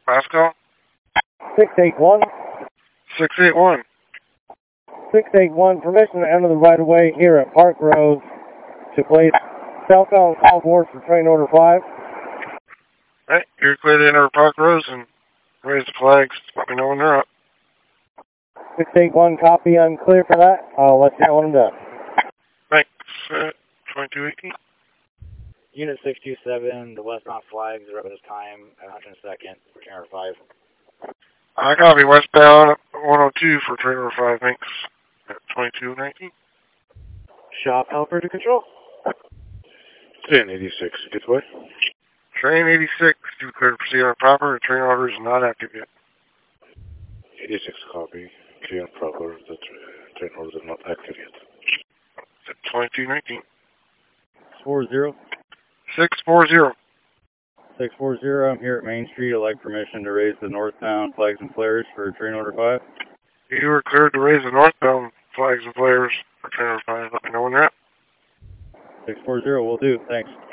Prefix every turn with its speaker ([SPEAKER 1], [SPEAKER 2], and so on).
[SPEAKER 1] Last call?
[SPEAKER 2] 681.
[SPEAKER 1] 681.
[SPEAKER 2] 681, permission to enter the right-of-way here at Park Road to place cell phone call board for train order 5.
[SPEAKER 1] Alright, you're clear to enter Park Rose and raise the flags. Let me know when they're up.
[SPEAKER 2] 681, copy, unclear for that. I'll let you know when I'm done.
[SPEAKER 1] Thanks. 2218.
[SPEAKER 3] Unit 627, the westbound flags are up at this time at 102nd for train order 5.
[SPEAKER 1] I copy westbound 102 for train order 5, thanks. At 2219.
[SPEAKER 3] Shop helper to control.
[SPEAKER 4] Train 86, good way.
[SPEAKER 1] Train 86, you clear to proceed on proper. Train order is not active yet.
[SPEAKER 4] 86 copy. Clear and proper. The train order is not active yet.
[SPEAKER 1] At 2219.
[SPEAKER 2] 640.
[SPEAKER 1] 640.
[SPEAKER 2] 640, I'm here at Main Street. I'd like permission to raise the northbound flags and flares for train order 5.
[SPEAKER 1] You are cleared to raise the northbound flags and flares for train order 5. Let me know when they're up.
[SPEAKER 2] 640, will do. Thanks.